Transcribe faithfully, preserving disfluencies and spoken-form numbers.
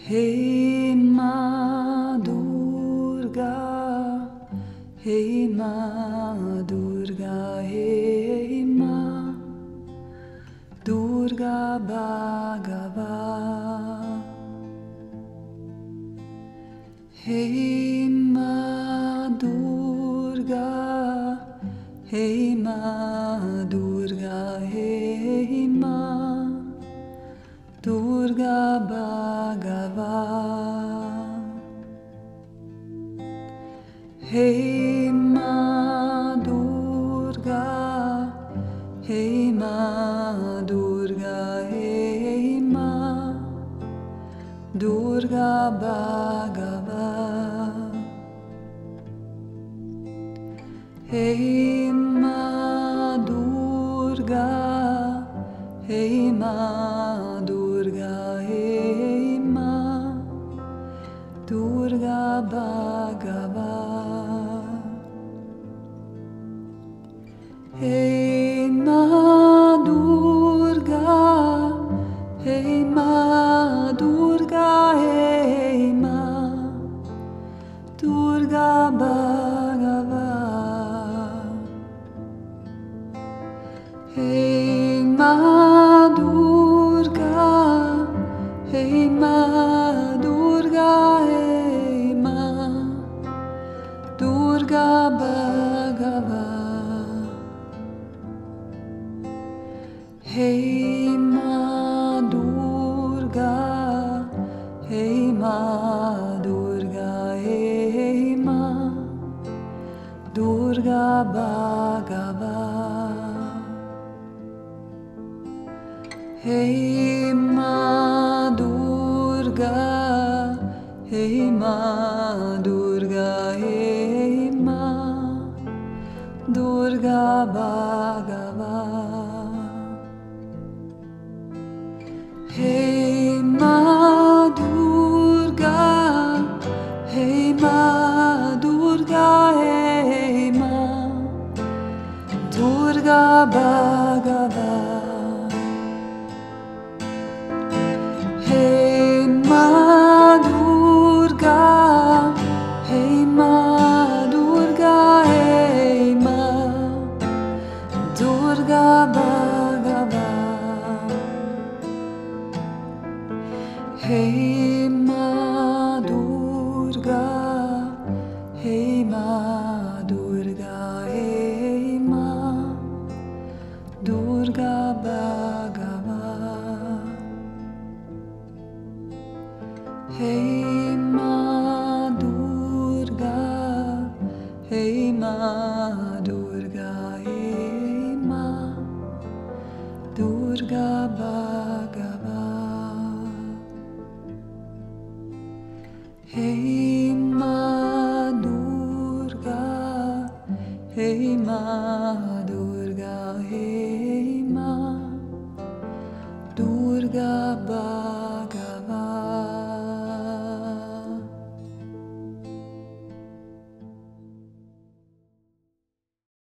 Hey Ma Durga, Hey Ma Durga, Hey Ma Durga Bhagava. Hey Ma Durga, Hey Ma Durga, Hey Ma Durga Bhagava. Hey Ma Durga, Hey Ma Durga, Hey Ma Durga Bhagava. Hey Ma Durga, Hey Ma Durga, Hey Ma Durga Bhagava. Hey Ma Durga, Hey Ma Durga, Hey Ma Durga Bhagava. Hey Ma Durga, Hey Ma Durga, Hey Ma Durga Bhagava. Hey Ma Durga, Hey Ma Durga, Hey Ma Durga Bhagava. Hey Ma Durga, Hey Ma Durga, Hey Ma Durga Bhagava. Hey Ma Durga, Hey Ma Durga, Hey Ma Durga Bhagava. Hey Ma Durga, Hey Ma Durga, Hey Ma Durga Bhagava. Hey Ma Durga, Hey Ma Durga, Hey Ma Durga Bhagava. Hey Ma Durga, Hey Ma Durga, Hey Ma Durga Bhagava. Hey Ma Durga, Hey Ma Durga, Hey Ma Durga Bhagava.